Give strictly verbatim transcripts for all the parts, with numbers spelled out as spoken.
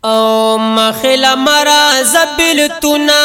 او مخل مرا زبلتنا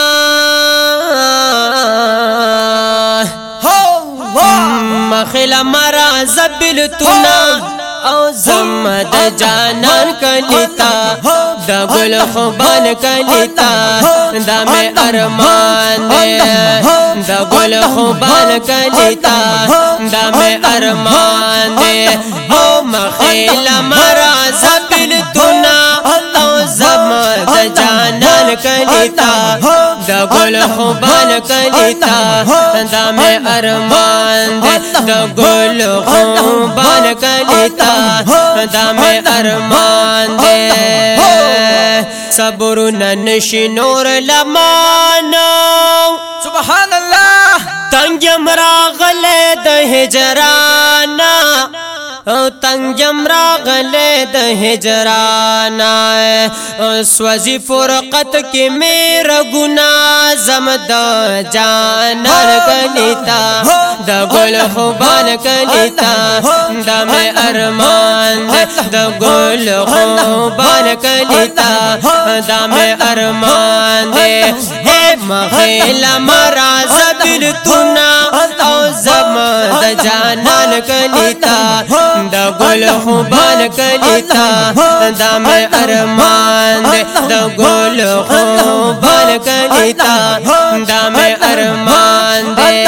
مخل مرا زبلتنا او زمد جانان کلیتا دا گل خوبان کلیتا دا میں ارمان دے دا گل خوبان کلیتا دا میں ارمان دے او مخیل مرا زبلتنا او زمد جانان کلیتا دا گل خوبان کلیتا دا میں ارمان دے دا گل خوبان کلیتا دا میں ارمان دے صبرنا نشی نور لمانا سبحان اللہ تنگم راغلے دا ہجرانا تنگم راغلے دا ہجرانا سوزی فرقت کی میرا گناہ زمد جانان کلیتا دا گل خوبان کلیتا دا میں ارمان دے دا گل خوبان کلیتا دا میں ارمان دے اے مخیل مرا زبلتنا او زمد جانان کلیتا دا گل خوبان کلیتا دا میں ارمان دے دا گل خوبان کلیتا دا میں ارمان دے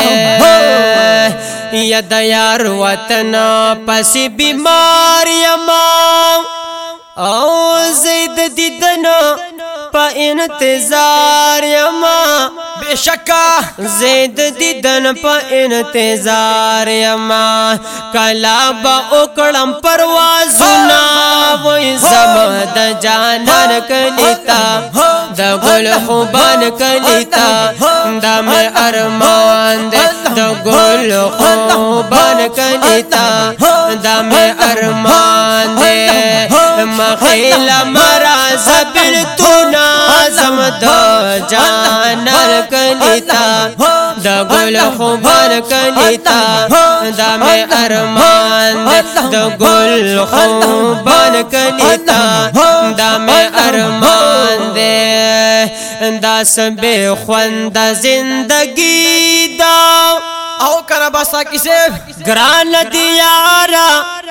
ید یار وطن پسی بیمار یما او زید دیدن پا انتظار یما بے شکا زید دیدن پا انتظار یما کلا با اکڑم پروازونا وی زمد جانان کلیتا دا گل خوبان کلیتا دا میں ارمان دے دا گل خوبان کلیتا دا میں ارمان دے مخیل مرا زبلتنا زمد جانان کلیتا دا گل خوبان کلیتا دا میں ارمان دے دا گل خوبان کلیتا دا میں ارمان دے دا سبے خوند زندگی دا او کنا باسا کسے گران دیارا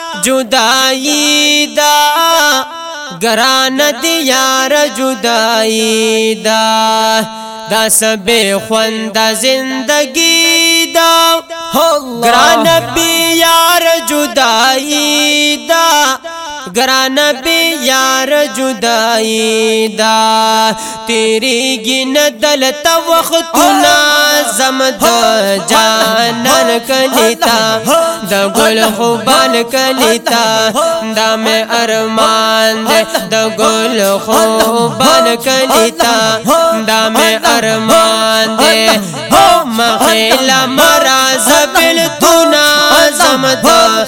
جدائی دا گران دیار جدائی دا دا سبے خوند زندگی دا گران بیار جدائی دا گران بیار جدائی دا تیری گن دلت وقتنا زمد جانان کلیتا دا گل خوبان کلیتا دا میں ارمان دے دا گل خوبان کلیتا دا میں ارمان دے او مخیل مرا زبلتنا زمد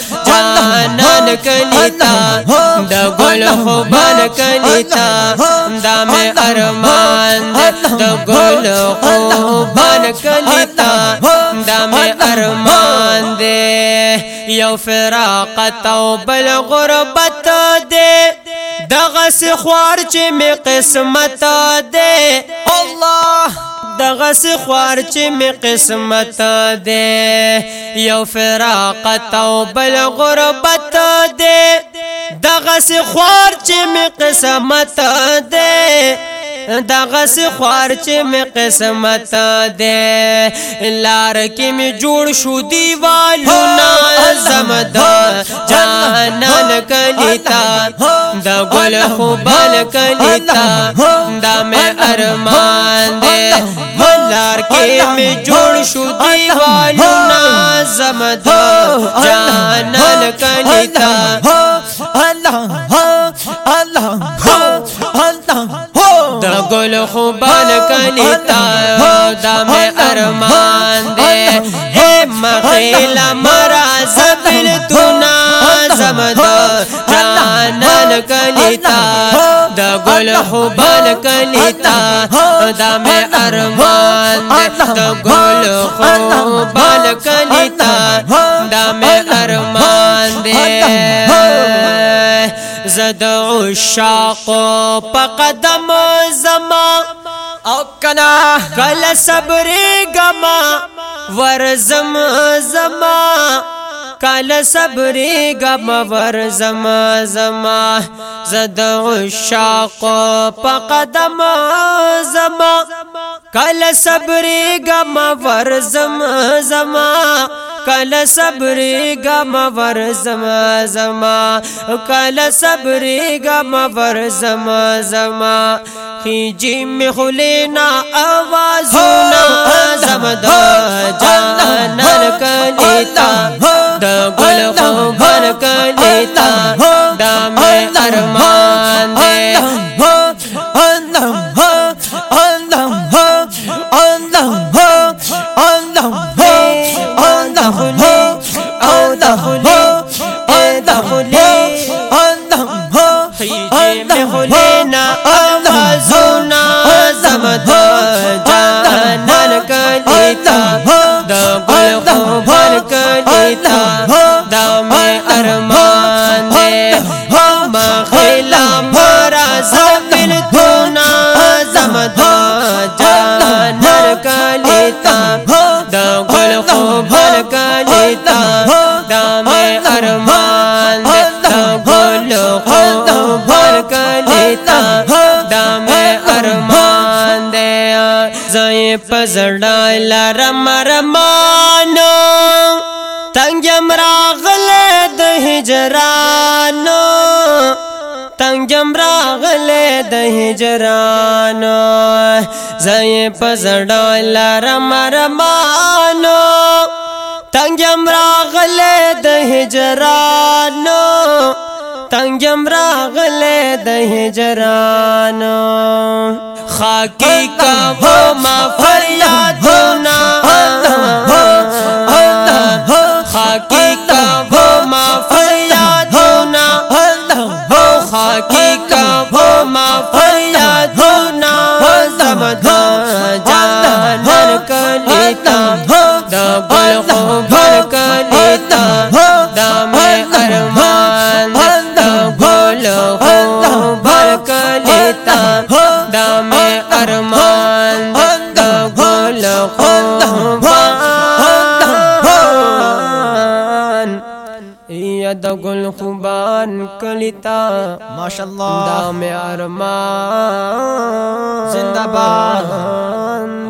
جانان کلیتا دا گل خوبان کلیتا دا میں ارمان دے دا گل خوبان کلیتا دا میں ارمان دے یو فراقت او بل غربت دے دغس خوار چی میں قسمت دے اللہ دغس خوار چی میں قسمت دے یو فراقت او بل غربت دے دغس خوار چی میں قسمت دے دغس خوار چی میں قسمت دے لار کی میں جوڑ شو دیوالونا زمد جانان کلیتا دا گل خوبان کلیتا دا میں ارمان دے لار کی میں جوڑ شو دیوالونا زمد جانان کلیتا اللہ اللہ اللہ دا گل خوبان کلیتا دا میں ارمان دے اے مخیل مرا زبلتنا زمد جانان کلیتا د ګل خوبان کلیتا دا مې ارمان دې د ګل خوبان کلیتا دا مې ارمان دې زد عشاق په قدم زما او کنا کل صبر گما ورزم زما کل صبر گما ورزم زما زد عشاق په قدم زما کل صبر گما ورزم زما کل صبر گم ورزم زما کل صبر گم ورزم زما خیجی می خلینا آوازونا زمد جانان کلیتا د گل خوبان کلیتا دا می ارمان دے خلینا آوازونا زمد جانان کلیتا دا گل خوبان کلیتا دا میں ارمان دے ما خیلا مارا زمل دونا زمد جانان کلیتا دا گل خوبان کلیتا دا میں ارمان دے دا گل خوبان کلیتا دا میں ارمان دے زائیں پزڑا لرم رمانو تنگم راغل د ہجرانو تنگم راغل د ہجرانو زائیں پزڑا لرم رمانو تنگم راغل د ہجرانو تنگم راغل د ہجرانو خاکی کا وہ ما فریادونا خاکی کا وہ ما فریادونا خاکی کا وہ ما فریادونا زمد جانان کلیتا دا گل خوبان کلیتا دا میں ارمان دا گل خوبان کلیتا دا میں ارمان دا گل خوبان یا دا گل خوبان کلیتا ماشاءاللہ دا میں ارمان زندہ باد